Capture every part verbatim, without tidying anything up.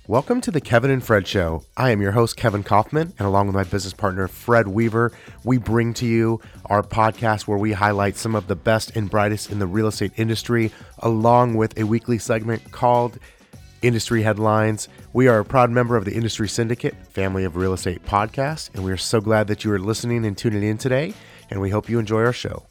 Welcome to the Kevin and Fred Show. I am your host, Kevin Kaufman, and along with my business partner, Fred Weaver, we bring to you our podcast where we highlight some of the best and brightest in the real estate industry, along with a weekly segment called Industry Headlines. We are a proud member of the Industry Syndicate, family of real estate podcasts, and we are so glad that you are listening and tuning in today, and we hope you enjoy our show.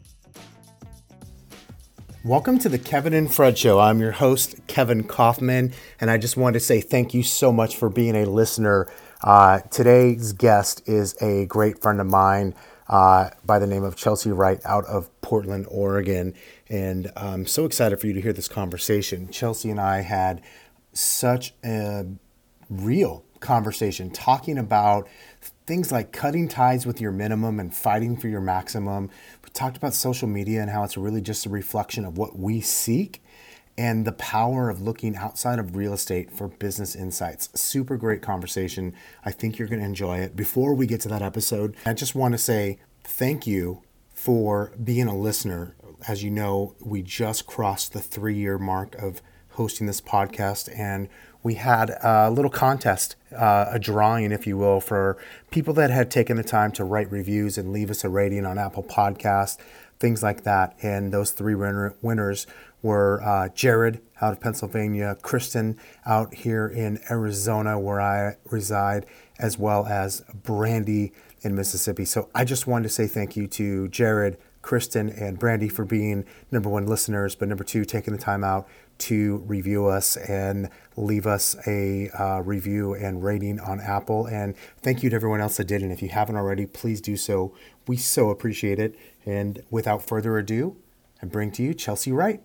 Welcome to the Kevin and Fred Show. I'm your host, Kevin Kaufman, and I just wanted to say thank you so much for being a listener. Uh, today's guest is a great friend of mine uh, by the name of Chelsea Wright out of Portland, Oregon, and I'm so excited for you to hear this conversation. Chelsea and I had such a real conversation talking about things like cutting ties with your minimum and fighting for your maximum. We talked about social media and how it's really just a reflection of what we seek and the power of looking outside of real estate for business insights. Super great conversation. I think you're going to enjoy it. Before we get to that episode, I just want to say thank you for being a listener. As you know, we just crossed the three-year mark of hosting this podcast, and we had a little contest, uh, a drawing, if you will, for people that had taken the time to write reviews and leave us a rating on Apple Podcasts, things like that. And those three winner- winners were uh, Jared out of Pennsylvania, Kristen out here in Arizona, where I reside, as well as Brandy in Mississippi. So I just wanted to say thank you to Jared, Kristen, and Brandy for being number one listeners, but number two, taking the time out to review us and leave us a uh, review and rating on Apple. And thank you to everyone else that did. And if you haven't already, please do so. We so appreciate it. And without further ado, I bring to you Chelsea Wright.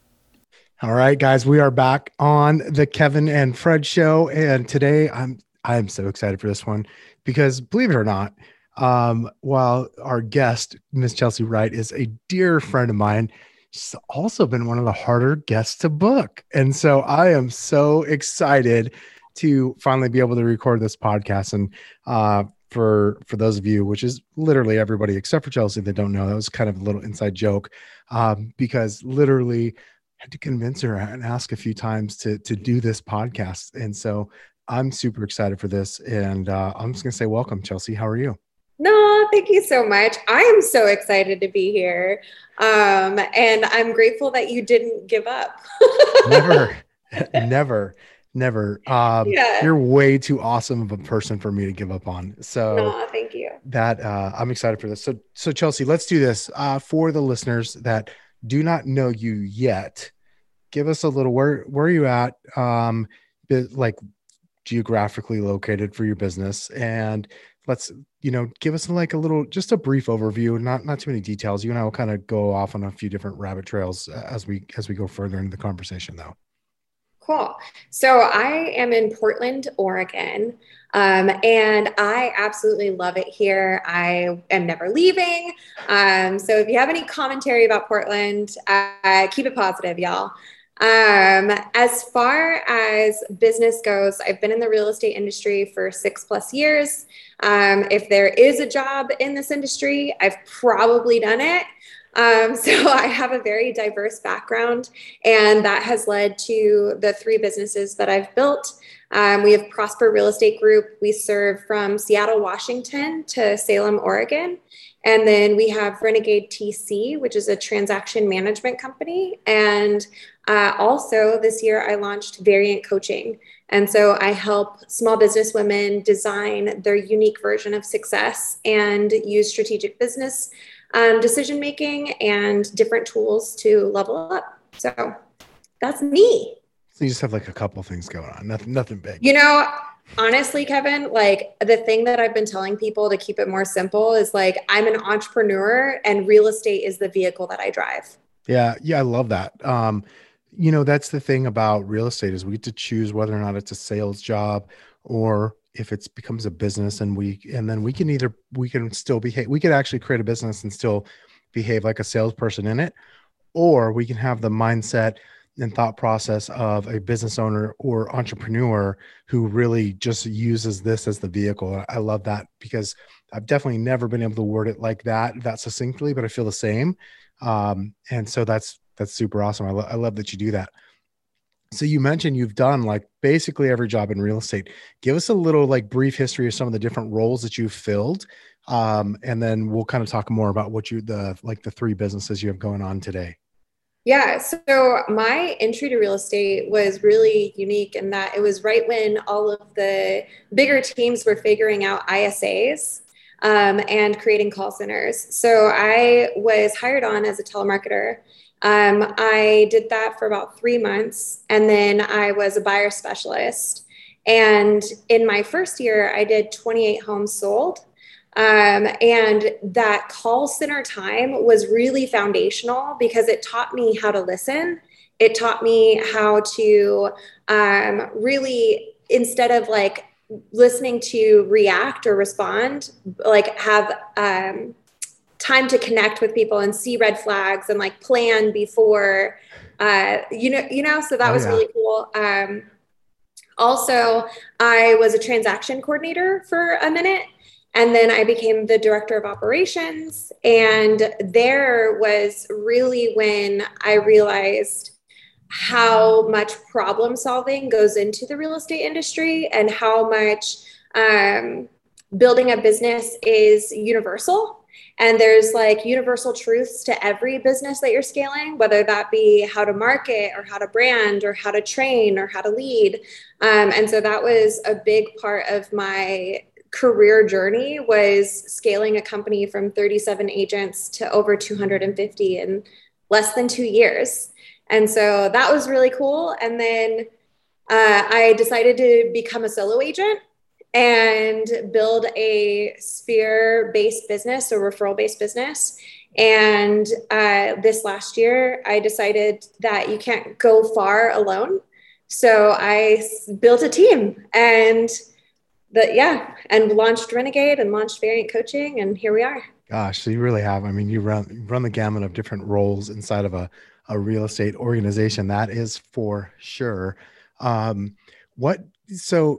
All right, guys, we are back on the Kevin and Fred Show. And today I'm I'm so excited for this one because, believe it or not, um, while our guest, Miss Chelsea Wright, is a dear friend of mine, she's also been one of the harder guests to book. And so I am so excited to finally be able to record this podcast. And uh, for for those of you, which is literally everybody except for Chelsea that don't know, that was kind of a little inside joke um, because literally I had to convince her and ask a few times to, to do this podcast. And so I'm super excited for this. And uh, I'm just going to say, welcome, Chelsea. How are you? No, thank you so much. I am so excited to be here. Um, and I'm grateful that you didn't give up. Never, never, never. Um, Yeah. You're way too awesome of a person for me to give up on. So No, thank you. that uh, I'm excited for this. So, so Chelsea, let's do this uh, for the listeners that do not know you yet. Give us a little, where, where are you at? Um, like geographically located for your business, and let's, you know, give us like a little, just a brief overview, not, not too many details. You and I will kind of go off on a few different rabbit trails as we, as we go further into the conversation though. Cool. So I am in Portland, Oregon, um, and I absolutely love it here. I am never leaving. Um, so if you have any commentary about Portland, uh, keep it positive, y'all. Um, as far as business goes, I've been in the real estate industry for six plus years. Um, if there is a job in this industry, I've probably done it. Um, so I have a very diverse background, and that has led to the three businesses that I've built. Um, we have Prosper Real Estate Group. We serve from Seattle, Washington to Salem, Oregon. And then we have Renegade T C, which is a transaction management company. And uh, also this year I launched Variant Coaching. And so I help small business women design their unique version of success and use strategic business um, decision-making and different tools to level up. So that's me. So you just have like a couple things going on, nothing, nothing big. You know, honestly, Kevin, like the thing that I've been telling people to keep it more simple is like, I'm an entrepreneur and real estate is the vehicle that I drive. Yeah. Yeah. I love that. Um, you know, that's the thing about real estate is we get to choose whether or not it's a sales job or if it becomes a business, and we, and then we can either, we can still behave, we could actually create a business and still behave like a salesperson in it, or we can have the mindset and thought process of a business owner or entrepreneur who really just uses this as the vehicle. I love that because I've definitely never been able to word it like that, that succinctly, but I feel the same. Um, and so that's, that's super awesome. I, lo- I love that you do that. So you mentioned you've done like basically every job in real estate. Give us a little like brief history of some of the different roles that you've filled. Um, and then we'll kind of talk more about what you, the, like the three businesses you have going on today. Yeah, so my entry to real estate was really unique in that it was right when all of the bigger teams were figuring out I S As um, and creating call centers. So I was hired on as a telemarketer. Um, I did that for about three months, and then I was a buyer specialist. And in my first year, I did twenty-eight homes sold. Um, and that call center time was really foundational because it taught me how to listen. It taught me how to um, really, instead of like listening to react or respond, like have um, time to connect with people and see red flags and like plan before, uh, you know, you know, so that Oh was yeah. really cool. Um, also, I was a transaction coordinator for a minute. And then I became the director of operations. And there was really when I realized how much problem solving goes into the real estate industry and how much um, building a business is universal. And there's like universal truths to every business that you're scaling, whether that be how to market or how to brand or how to train or how to lead. Um, and so that was a big part of my career journey, was scaling a company from thirty-seven agents to over two hundred fifty in less than two years. And so that was really cool. And then uh, I decided to become a solo agent and build a sphere-based business, a referral-based business. And uh, this last year, I decided that you can't go far alone. So I built a team and the, yeah, and launched Renegade and launched Variant Coaching, and here we are. Gosh, so you really have. I mean, you run you run the gamut of different roles inside of a, a real estate organization. That is for sure. Um, what so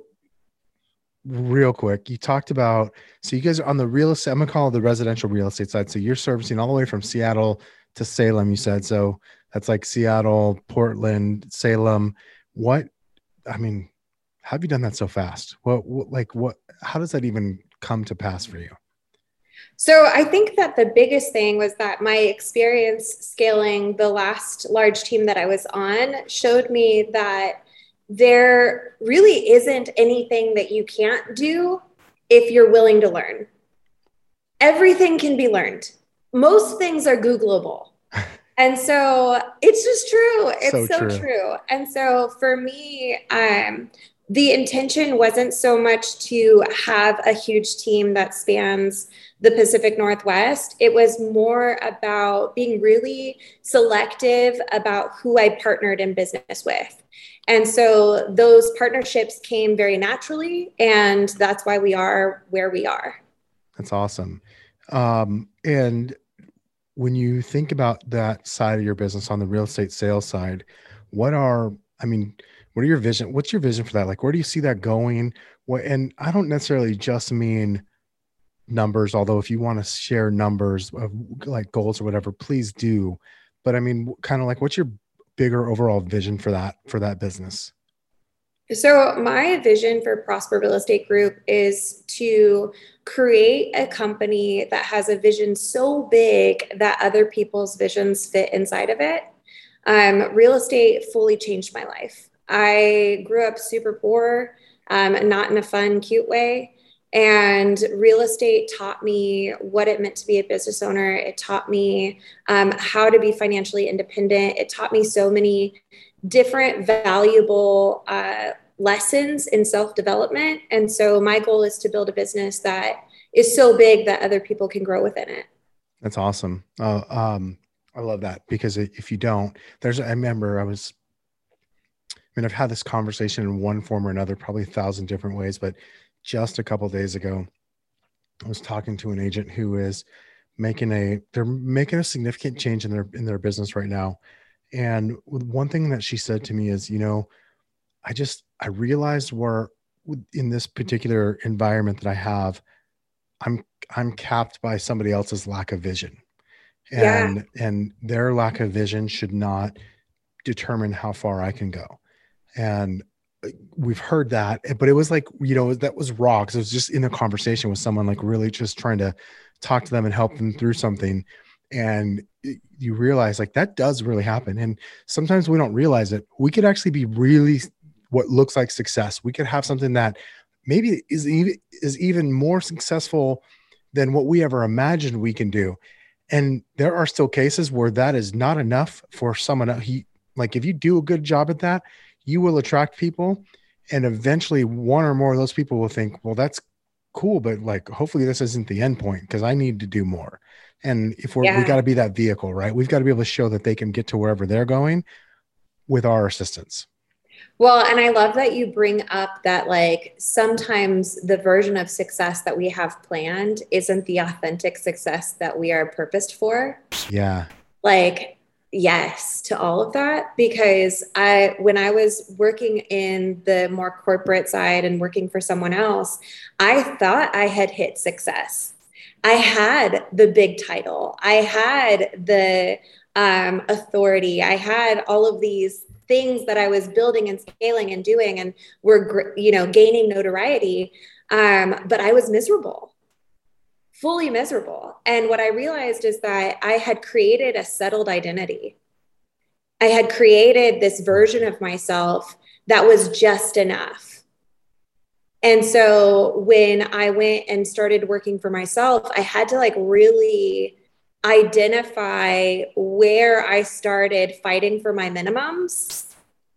real quick, you talked about so you guys are on the real estate, I'm gonna call it the residential real estate side. So you're servicing all the way from Seattle to Salem, you said. So that's like Seattle, Portland, Salem. What I mean, how have you done that so fast? What, what like what how does that even come to pass for you? So I think that the biggest thing was that my experience scaling the last large team that I was on showed me that there really isn't anything that you can't do if you're willing to learn. Everything can be learned. Most things are Googleable. And so it's just true. So It's so true. true. And so for me, um, the intention wasn't so much to have a huge team that spans the Pacific Northwest. It was more about being really selective about who I partnered in business with. And so those partnerships came very naturally. And that's why we are where we are. That's awesome. Um, and when you think about that side of your business on the real estate sales side, what are, I mean, what are your vision? What's your vision for that? Like, where do you see that going? What, and I don't necessarily just mean numbers, although if you want to share numbers of like goals or whatever, please do. But I mean, kind of like, what's your bigger overall vision for that, for that business? So, my vision for Prosper Real Estate Group is to create a company that has a vision so big that other people's visions fit inside of it. Um, real estate fully changed my life. I grew up super poor, um, not in a fun, cute way. And real estate taught me what it meant to be a business owner. It taught me um, how to be financially independent. It taught me so many different valuable uh, lessons in self-development. And so my goal is to build a business that is so big that other people can grow within it. That's awesome. Uh, um, I love that because if you don't, there's, I remember I was, I mean, I've had this conversation in one form or another, probably a thousand different ways, but just a couple of days ago, I was talking to an agent who is making a, they're making a significant change in their, in their business right now. And one thing that she said to me is, you know, I just, I realized where in this particular environment that I have, I'm, I'm capped by somebody else's lack of vision, Yeah. and, and their lack of vision should not determine how far I can go. And we've heard that, but it was like, you know, that was raw because it was just in a conversation with someone, like really just trying to talk to them and help them through something. And you realize like that does really happen. And sometimes we don't realize it. We could actually be really what looks like success. We could have something that maybe is even, is even more successful than what we ever imagined we can do. And there are still cases where that is not enough for someone else. He, like, if you do a good job at that, you will attract people. And eventually one or more of those people will think, well, that's cool, but like, hopefully this isn't the end point because I need to do more. And if we're, Yeah. we got to be that vehicle, right? We've got to be able to show that they can get to wherever they're going with our assistance. Well, and I love that you bring up that like sometimes the version of success that we have planned isn't the authentic success that we are purposed for. Yeah. Like, yes to all of that, because I, when I was working in the more corporate side and working for someone else, I thought I had hit success. I had the big title. I had the um, authority. I had all of these things that I was building and scaling and doing, and were, you know, gaining notoriety. Um, but I was miserable, fully miserable. And what I realized is that I had created a settled identity. I had created this version of myself that was just enough. And so when I went and started working for myself, I had to like really identify where I started fighting for my minimums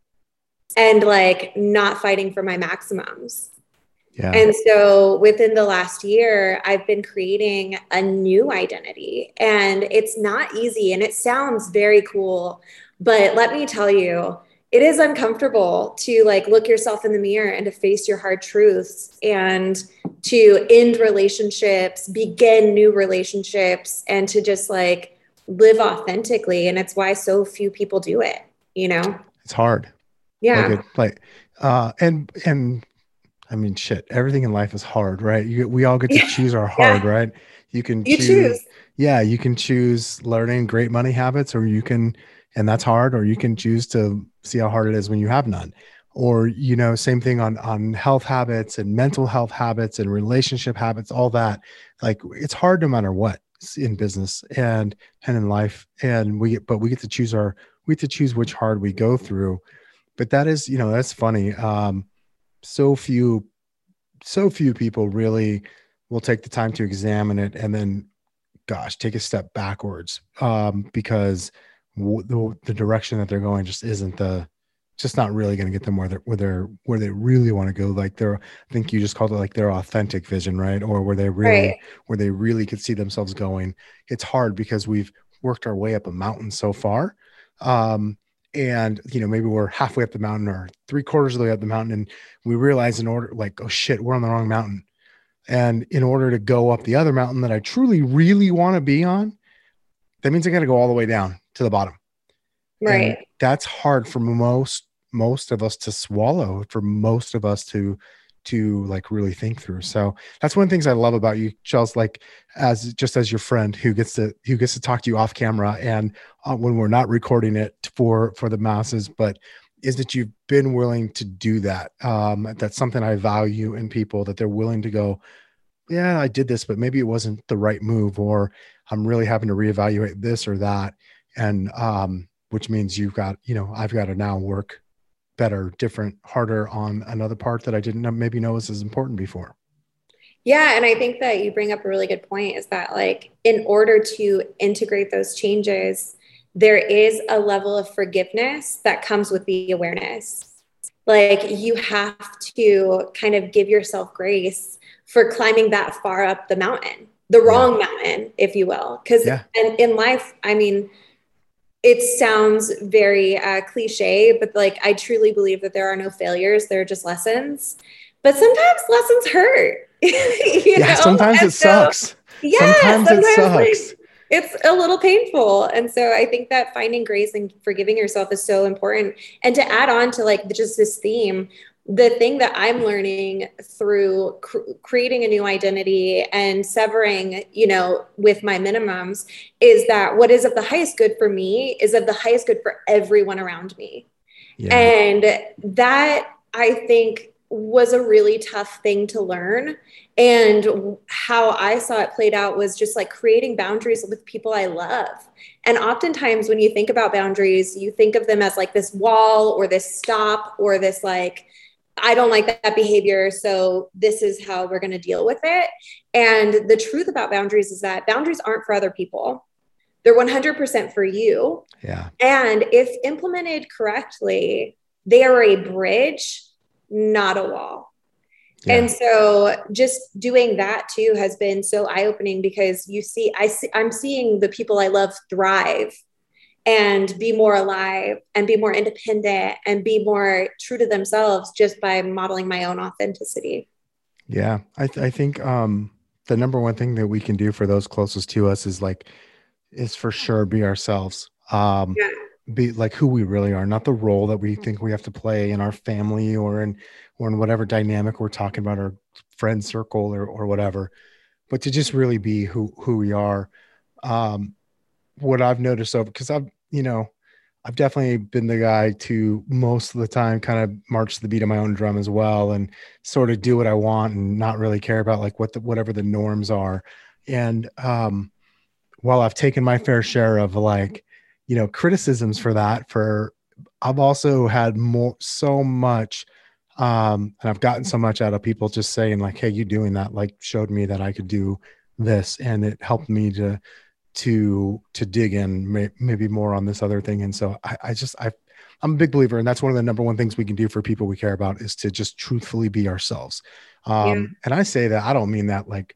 and like not fighting for my maximums. Yeah. And so within the last year, I've been creating a new identity, and it's not easy and it sounds very cool, but let me tell you, it is uncomfortable to like look yourself in the mirror and to face your hard truths and to end relationships, begin new relationships, and to just like live authentically. And it's why so few people do it, you know? It's hard. Yeah. Like, it, like uh, and, and I mean, shit, everything in life is hard, right? You, we all get to choose our hard, yeah. right? You can you choose, choose. Yeah, you can choose learning great money habits, or you can, and that's hard, or you can choose to see how hard it is when you have none. Or, you know, same thing on, on health habits and mental health habits and relationship habits, all that. Like, it's hard no matter what in business and, and in life. And we, but we get to choose our, we get to choose which hard we go through. But that is, you know, that's funny. Um, so few, so few people really will take the time to examine it and then, gosh, take a step backwards, um, because w- the, the direction that they're going just isn't the, just not really going to get them where they're, where they're, where they really want to go. Like they're, I think you just called it like their authentic vision, right? Or where they really, right. where they really could see themselves going. It's hard because we've worked our way up a mountain so far. Um, And, you know, maybe we're halfway up the mountain or three quarters of the way up the mountain. And we realize in order, like, oh shit, we're on the wrong mountain. And in order to go up the other mountain that I truly, really want to be on, that means I got to go all the way down to the bottom. Right. And that's hard for most, most of us to swallow, for most of us to, to like really think through. So that's one of the things I love about you, Chels, like as just as your friend who gets to, who gets to talk to you off camera and uh, when we're not recording it for, for the masses, but is that you've been willing to do that. Um, that's something I value in people, that they're willing to go, yeah, I did this, but maybe it wasn't the right move, or I'm really having to reevaluate this or that. And, um, which means you've got, you know, I've got to now work better, different, harder on another part that I didn't know, maybe know was as important before. Yeah. And I think that you bring up a really good point, is that like, in order to integrate those changes, there is a level of forgiveness that comes with the awareness. Like you have to kind of give yourself grace for climbing that far up the mountain, the wrong yeah. mountain, if you will. Because yeah. in, in life, I mean, it sounds very uh, cliche, but like, I truly believe that there are no failures. There are just lessons, but sometimes lessons hurt. you yeah. know? Sometimes and it so, sucks. Yeah, sometimes, sometimes it sucks. Like, it's a little painful. And so I think that finding grace and forgiving yourself is so important. And to add on to like just this theme, the thing that I'm learning through cr- creating a new identity and severing, you know, with my minimums, is that what is of the highest good for me is of the highest good for everyone around me. Yeah. And that, I think, was a really tough thing to learn. And how I saw it played out was just like creating boundaries with people I love. And oftentimes when you think about boundaries, you think of them as like this wall or this stop or this like, I don't like that, that behavior, so this is how we're going to deal with it. And the truth about boundaries is that boundaries aren't for other people. They're one hundred percent for you. Yeah. And if implemented correctly, they are a bridge, not a wall. Yeah. And so just doing that too has been so eye-opening, because you see, I see, I'm seeing the people I love thrive and be more alive and be more independent and be more true to themselves just by modeling my own authenticity. Yeah. I, th- I think um, the number one thing that we can do for those closest to us is like, is for sure be ourselves. Um, yeah. Be like who we really are, not the role that we think we have to play in our family or in, or in whatever dynamic we're talking about, our friend circle or, or whatever, but to just really be who, who we are. Um, what I've noticed over, cause I've, you know, I've definitely been the guy to most of the time kind of march to the beat of my own drum as well, and sort of do what I want and not really care about like what the, whatever the norms are. And, um, while I've taken my fair share of like, you know, criticisms for that, for I've also had more, so much, um, and I've gotten so much out of people just saying like, hey, you doing that, like showed me that I could do this. And it helped me to, to, to dig in may, maybe more on this other thing. And so I, I just, I, I'm a big believer. And that's one of the number one things we can do for people we care about is to just truthfully be ourselves. Um, yeah. And I say that, I don't mean that like,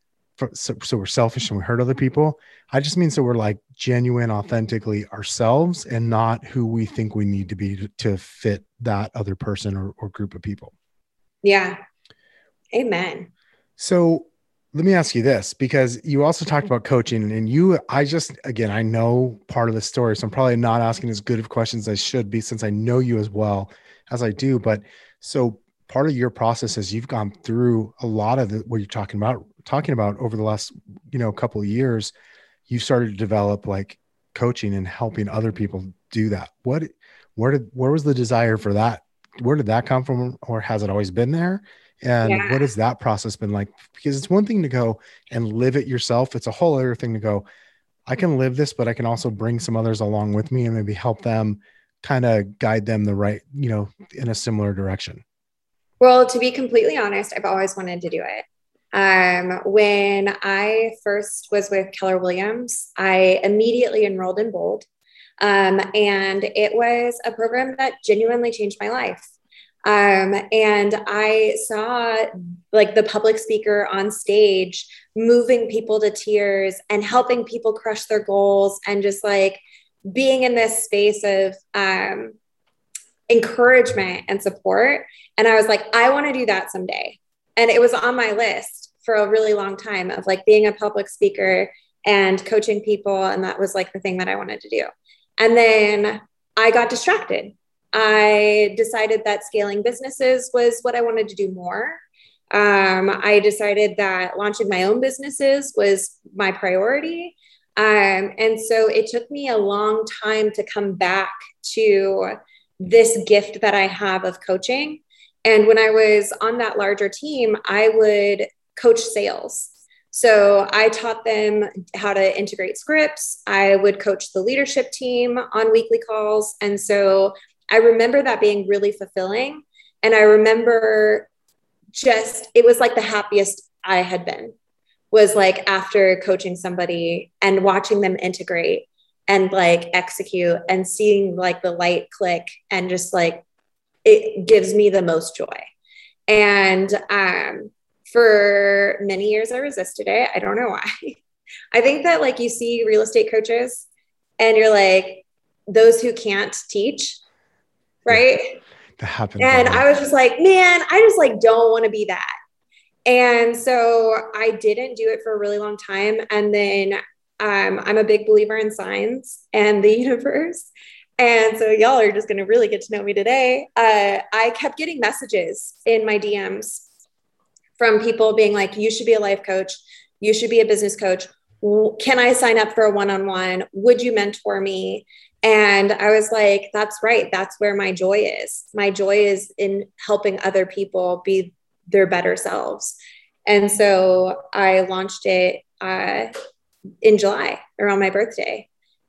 So, so we're selfish and we hurt other people. I just mean so we're like genuine, authentically ourselves and not who we think we need to be to, to fit that other person or, or group of people. Yeah. Amen. So let me ask you this, because you also talked about coaching and you, I just, again, I know part of the story, so I'm probably not asking as good of questions as I should be since I know you as well as I do. But so part of your process is you've gone through a lot of the, what you're talking about, talking about over the last, you know, couple of years, you started to develop like coaching and helping other people do that. What, where did, where was the desire for that? Where did that come from? Or has it always been there? And yeah. What has that process been like? Because it's one thing to go and live it yourself. It's a whole other thing to go, I can live this, but I can also bring some others along with me and maybe help them kind of guide them the right, you know, in a similar direction. Well, to be completely honest, I've always wanted to do it. Um, when I first was with Keller Williams, I immediately enrolled in Bold. Um, and it was a program that genuinely changed my life. Um, and I saw like the public speaker on stage, moving people to tears and helping people crush their goals and just like being in this space of, um, encouragement and support. And I was like, I want to do that someday. And it was on my list for a really long time of like being a public speaker and coaching people. And that was like the thing that I wanted to do. And then I got distracted. I decided that scaling businesses was what I wanted to do more. Um, I decided that launching my own businesses was my priority. Um, and so it took me a long time to come back to this gift that I have of coaching. And when I was on that larger team, I would coach sales. So I taught them how to integrate scripts. I would coach the leadership team on weekly calls. And so I remember that being really fulfilling. And I remember just, it was like the happiest I had been, was like after coaching somebody and watching them integrate and like execute and seeing like the light click, and just like, it gives me the most joy. And um, for many years I resisted it. I don't know why. I think that like you see real estate coaches and you're like, those who can't teach, right? Yeah, that happens. And I was just like, man, I just like don't want to be that. And so I didn't do it for a really long time. And then um, I'm a big believer in signs and the universe. And so y'all are just going to really get to know me today. Uh, I kept getting messages in my D Ms from people being like, you should be a life coach. You should be a business coach. can I sign up for a one-on-one? Would you mentor me? And I was like, that's right. That's where my joy is. My joy is in helping other people be their better selves. And so I launched it uh, in July around my birthday.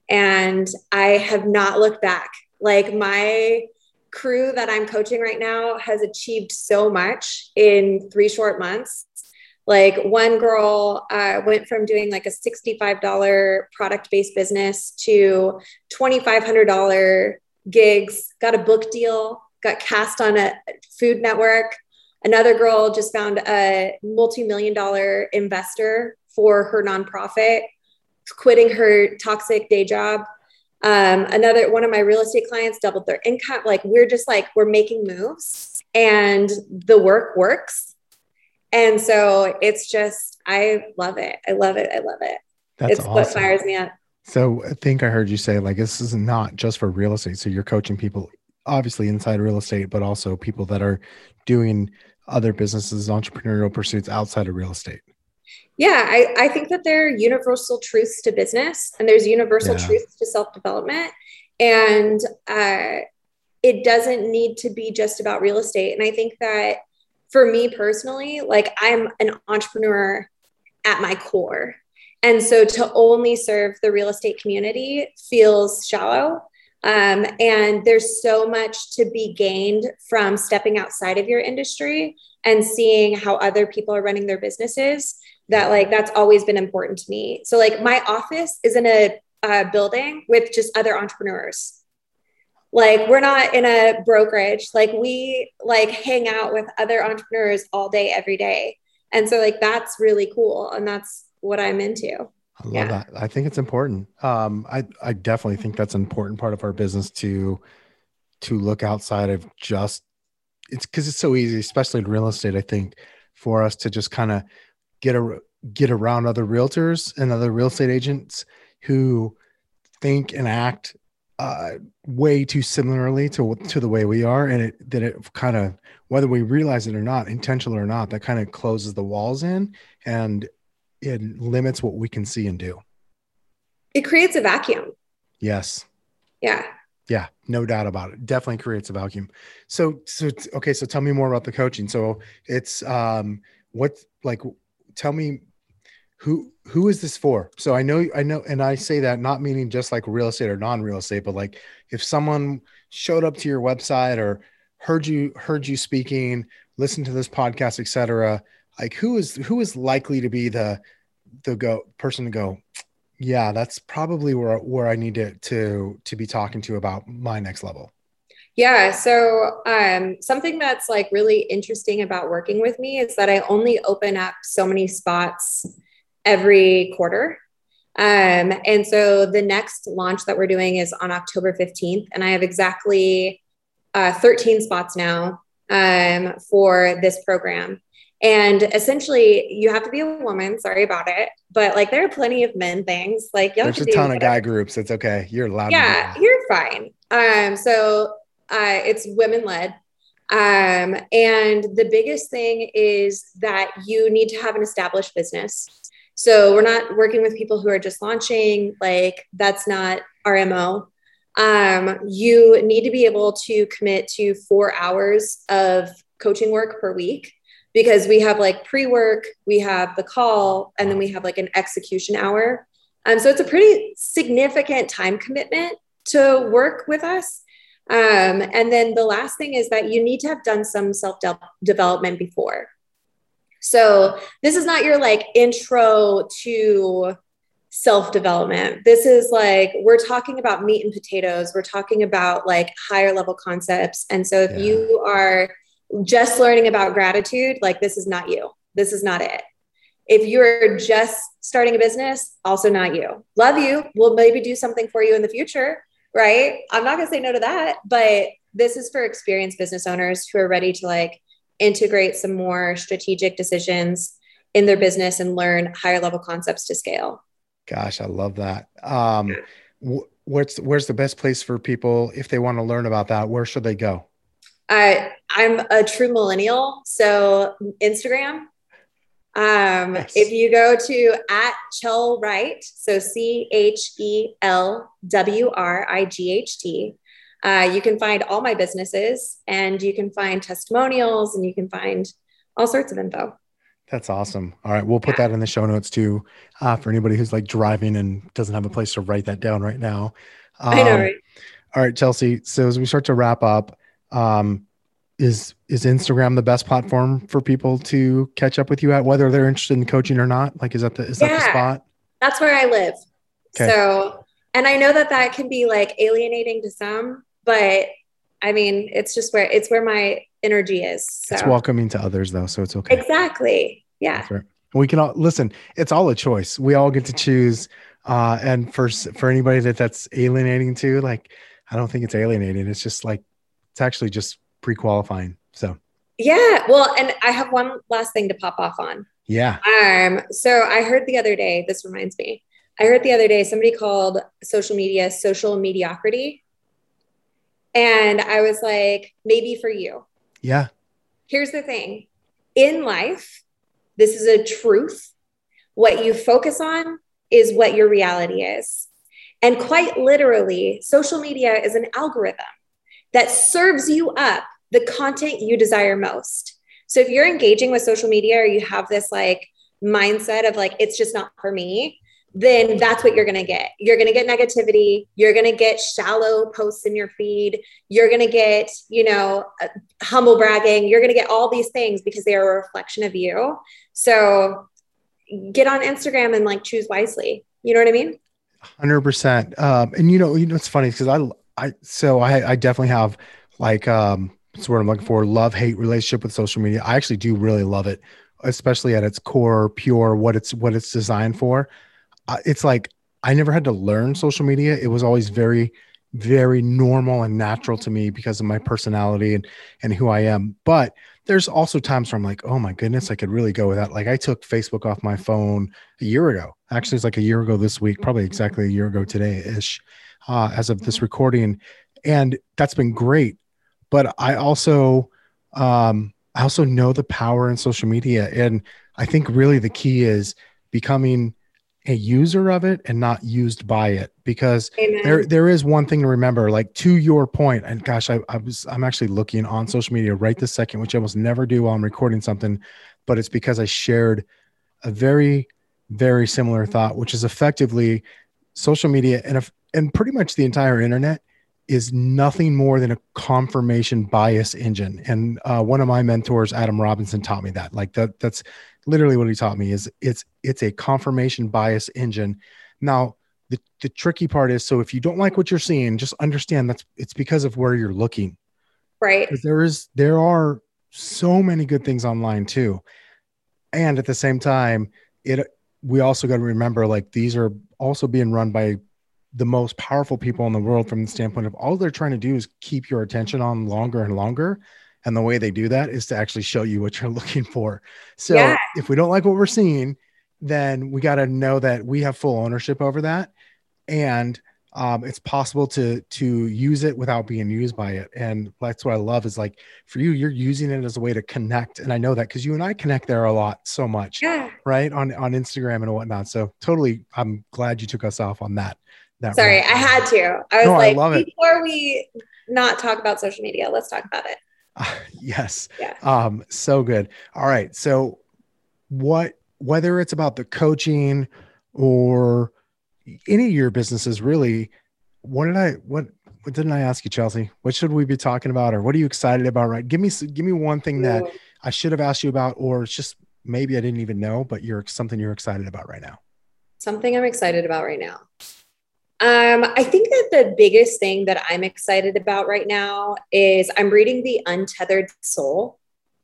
And I have not looked back. Like, my crew that I'm coaching right now has achieved so much in three short months. Like, one girl uh, went from doing like a sixty-five dollars product-based business to twenty-five hundred dollars gigs, got a book deal, got cast on a Food Network. Another girl just found a multi-million dollar investor for her nonprofit, quitting her toxic day job. Um, another one of my real estate clients doubled their income. Like, we're just like, we're making moves and the work works. And so it's just, I love it. I love it. I love it. That's it's awesome. What fires me up. So I think I heard you say, like, this is not just for real estate. So you're coaching people obviously inside real estate, but also people that are doing other businesses, entrepreneurial pursuits outside of real estate. Yeah, I, I think that there are universal truths to business, and there's universal Yeah. truths to self-development. And uh, it doesn't need to be just about real estate. And I think that for me personally, like, I'm an entrepreneur at my core. And so to only serve the real estate community feels shallow. Um, and there's so much to be gained from stepping outside of your industry and seeing how other people are running their businesses, that like, that's always been important to me. So like, my office is in a uh, building with just other entrepreneurs. Like, we're not in a brokerage. Like, we like hang out with other entrepreneurs all day, every day. And so like, that's really cool. And that's what I'm into. I love yeah. that. I think it's important. Um, I, I definitely think that's an important part of our business to, to look outside of just, it's because it's so easy, especially in real estate, I think, for us to just kind of get a, get around other realtors and other real estate agents who think and act uh, way too similarly to, to the way we are. And it, that it kind of, whether we realize it or not, intentional or not, that kind of closes the walls in and it limits what we can see and do. It creates a vacuum. Yes. Yeah. Yeah, no doubt about it. Definitely creates a vacuum. So, so, okay. So tell me more about the coaching. So it's, um, what, like, tell me who, who is this for? So I know, I know, and I say that not meaning just like real estate or non-real estate, but like if someone showed up to your website or heard you, heard you speaking, listened to this podcast, et cetera, like who is, who is likely to be the, the go person to go, yeah, that's probably where, where I need to, to, to be talking to about my next level. Yeah. So um, something that's like really interesting about working with me is that I only open up so many spots every quarter. Um, and so the next launch that we're doing is on October fifteenth. And I have exactly uh, thirteen spots now um, for this program. And essentially you have to be a woman, sorry about it, but like, there are plenty of men things like y'all there's can a ton do of guy groups. It's okay. You're allowed. Yeah, you're fine. Um, so uh, it's women led. Um, and the biggest thing is that you need to have an established business. So we're not working with people who are just launching, like that's not our M O. Um, you need to be able to commit to four hours of coaching work per week, because we have like pre-work, we have the call, and then we have like an execution hour. Um, so it's a pretty significant time commitment to work with us. Um, and then the last thing is that you need to have done some self-development before. So this is not your like intro to self-development. This is like, we're talking about meat and potatoes. We're talking about like higher level concepts. And so if yeah. you are just learning about gratitude, like this is not you. This is not it. If you're just starting a business, also not you. Love you. We'll maybe do something for you in the future, right? I'm not going to say no to that, but this is for experienced business owners who are ready to like integrate some more strategic decisions in their business and learn higher level concepts to scale. Gosh, I love that. Um, wh- where's, where's the best place for people if they want to learn about that? Where should they go? Uh, I'm a true millennial. So Instagram, Um, Yes. If you go to at Chel Wright, so C H E L W R I G H T, uh, you can find all my businesses, and you can find testimonials, and you can find all sorts of info. That's awesome. All right. We'll put Yeah. that in the show notes too, uh, for anybody who's like driving and doesn't have a place to write that down right now. Um, I know, right? All right, Chelsea. So as we start to wrap up, um, is is Instagram the best platform for people to catch up with you at, whether they're interested in coaching or not? Like, is that the is that the Yeah, spot? that's where I live. Okay. So, and I know that that can be like alienating to some, but I mean, it's just where it's where my energy is. So It's welcoming to others though, so it's okay. exactly. Yeah. That's right. We can all listen. It's all a choice. We all get to choose. Uh, and for for anybody that that's alienating to, like, I don't think it's alienating. It's just like it's actually just pre-qualifying. So Yeah. Well, and I have one last thing to pop off on. yeah. Um, so I heard the other day, this reminds me, I heard the other day somebody called social media social mediocrity. And I was like, maybe for you. Yeah. Here's the thing. In life, this is a truth. What you focus on is what your reality is. And quite literally, social media is an algorithm that serves you up the content you desire most. So if you're engaging with social media, or you have this like mindset of like, it's just not for me, then that's what you're going to get. You're going to get negativity. You're going to get shallow posts in your feed. You're going to get, you know, humble bragging. You're going to get all these things because they are a reflection of you. So get on Instagram and like choose wisely. You know what I mean? one hundred percent. Um, and you know, you know, it's funny because I, I, so I, I definitely have like, um, it's what I'm looking for, love, hate relationship with social media. I actually do really love it, especially at its core, pure, what it's, what it's designed for. Uh, it's like, I never had to learn social media. It was always very, very normal and natural to me because of my personality and, and who I am. But there's also times where I'm like, oh my goodness, I could really go with that. Like I took Facebook off my phone a year ago. Actually, it's like a year ago this week, probably exactly a year ago today ish, uh, as of this recording. And that's been great. But I also, um, I also know the power in social media. And I think really the key is becoming a user of it and not used by it, because Amen. there, there is one thing to remember, like to your point, and gosh, I, I was, I'm actually looking on social media right this second, which I almost never do while I'm recording something, but it's because I shared a very, very similar thought, which is effectively social media and, if, and pretty much the entire internet is nothing more than a confirmation bias engine. And uh, one of my mentors, Adam Robinson, taught me that. Like that, that's literally what he taught me is it's, it's a confirmation bias engine. Now, the, the tricky part is, so if you don't like what you're seeing, just understand that's it's because of where you're looking. Right. Because there is, there are so many good things online too. And at the same time, it, we also got to remember, like, these are also being run by the most powerful people in the world from the standpoint of all they're trying to do is keep your attention on longer and longer. And the way they do that is to actually show you what you're looking for. So Yeah. if we don't like what we're seeing, then we got to know that we have full ownership over that. And um, it's possible to, to use it without being used by it. And that's what I love is like, for you, you're using it as a way to connect. And I know that because you and I connect there a lot, so much, Yeah. right. On, on Instagram and whatnot. So totally. I'm glad you took us off on that. That Sorry, route. I had to. I was No, I like, love it. before we not talk about social media, let's talk about it. Uh, yes. Yeah. Um, so good. All right. So what, whether it's about the coaching or any of your businesses, really, what did I, what, what didn't I ask you, Chelsea? What should we be talking about? Or what are you excited about? Right. Give me, give me one thing that Ooh. I should have asked you about, or it's just maybe I didn't even know, but you're something you're excited about right now. Something I'm excited about right now. Um, I think that the biggest thing that I'm excited about right now is I'm reading The Untethered Soul.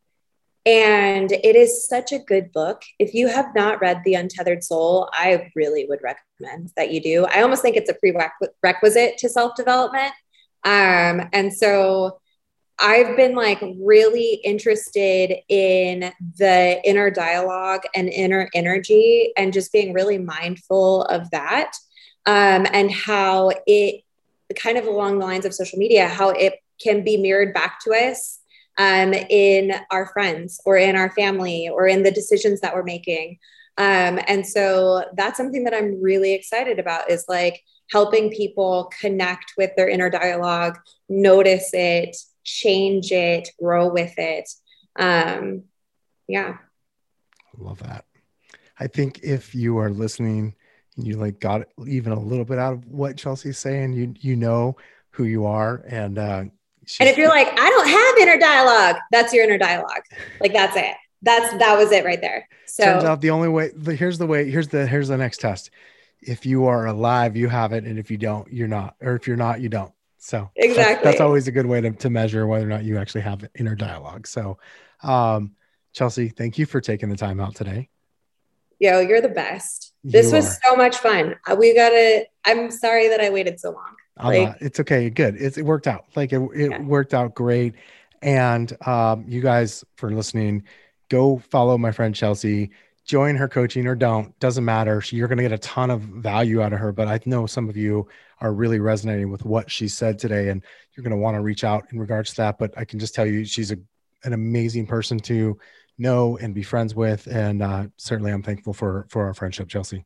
And it is such a good book. If you have not read The Untethered Soul, I really would recommend that you do. I almost think it's a prerequisite to self-development. Um, and so I've been like really interested in the inner dialogue and inner energy and just being really mindful of that. Um, and how it kind of along the lines of social media, how it can be mirrored back to us um, in our friends or in our family or in the decisions that we're making. Um, and so that's something that I'm really excited about, is like helping people connect with their inner dialogue, notice it, change it, grow with it. Um, yeah. Love that. I think if you are listening and you like got even a little bit out of what Chelsea's saying, you, you know who you are. And, uh, and if you're like, I don't have inner dialogue, that's your inner dialogue. Like, that's it. That's, that was it right there. So turns out the only way, the, here's the way, here's the, here's the next test. If you are alive, you have it. And if you don't, you're not, or if you're not, you don't. So exactly. That's, that's always a good way to, to measure whether or not you actually have inner dialogue. So, um, Chelsea, thank you for taking the time out today. Yo, you're the best. This you was are. so much fun. We gotta, I'm sorry that I waited so long. I'm like, not. It's okay. Good. It's, it worked out. Like it, it yeah. worked out great. And um, you guys for listening, go follow my friend Chelsea, join her coaching or don't, doesn't matter. She, you're going to get a ton of value out of her, but I know some of you are really resonating with what she said today, and you're going to want to reach out in regards to that. But I can just tell you, she's a, an amazing person to know and be friends with. And uh, certainly I'm thankful for, for our friendship, Chelsea.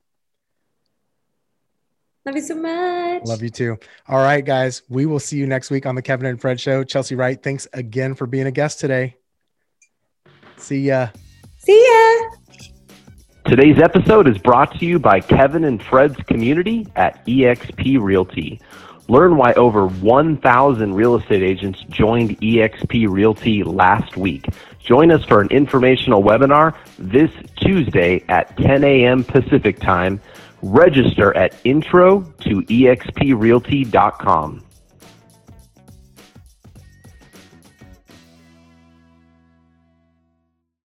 Love you so much. Love you too. All right, guys, we will see you next week on the Kevin and Fred Show. Chelsea Wright, thanks again for being a guest today. See ya. See ya. Today's episode is brought to you by Kevin and Fred's community at E X P Realty. Learn why over one thousand real estate agents joined E X P Realty last week. Join us for an informational webinar this Tuesday at ten a.m. Pacific Time. Register at intro to E X P realty dot com.